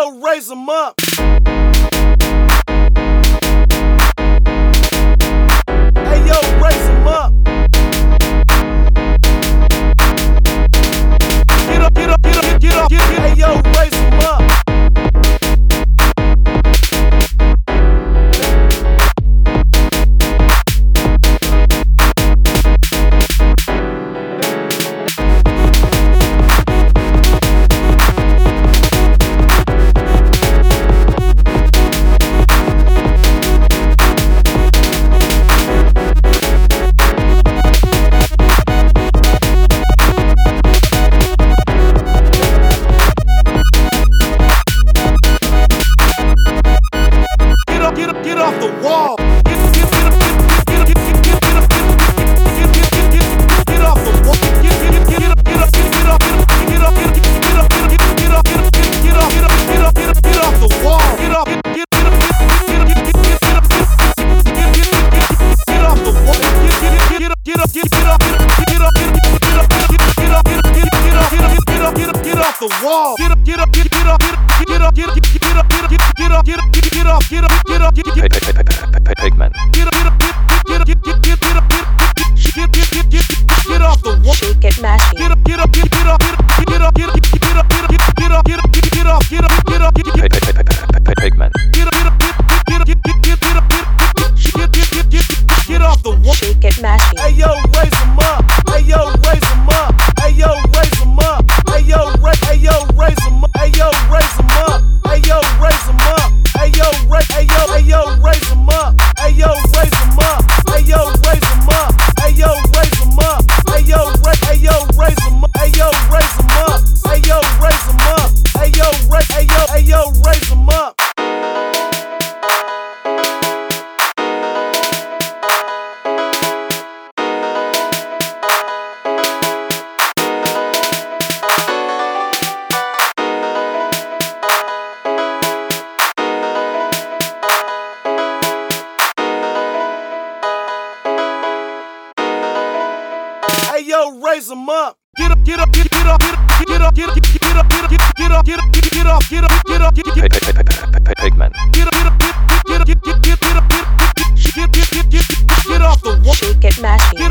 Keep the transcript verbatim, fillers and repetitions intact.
yo, raise 'em up. Hey yo, raise 'em up. Get up, get up, get up, get up, get up. Hey yo, raise 'em up. Get off the wall. Get, get, get, get, get, get, get, get, get, get, get, get off the wall. Get, get, get, get up, get up, get up, get up, get up, get up, get up, get up, get up, get up, get up, get up, get up, get off the wall. Get up, get, get, get up, get up, get up, get up, get get, get, get off the wall. Get, get, get up, get up, get get up, get up, get get up, get up, get up, get get up, get up, get up, get up, get off the wall. Get up, get up, get get up, get up, get up, get up, get up, get up, get up, get get off, get up, get up, get get. Pigman. Get up, get up, get up, get up, get get up, get get, get, get, get off the wall. Shake it, mash it. Get up, get up, get get up, get up, get up, get up, get up, get up, get up, get get off, get up, get up, get get. Pigman. Get up, get up, get up, get get, get up, get get, get, get off the wall. Shake it, mash it. Hey yo, raise 'em up. Hey yo, raise 'em up. Hey yo, raise 'em up. Hey yo, raise, hey yo, raise 'em up. Hey yo, raise 'em up. Hey yo, raise 'em up. Hey yo, raise, hey yo, hey yo, raise 'em up. Hey yo, raise 'em up. Hey yo, raise 'em up. Hey yo, raise 'em up. Hey yo, raise, hey yo, raise 'em up. Hey yo, raise 'em up. Hey yo, raise 'em up. Hey yo, raise, hey yo, hey yo, raise 'em up. Hey yo, raise 'em up. Get up, get up, get get up, get up, get up, get up, get up, get up, get up, get get off, get up, get up, get get. Pigman. Get up, get up, get get up, get get, get up, get get, get, get, get, get off the wall. Shake it, mash it.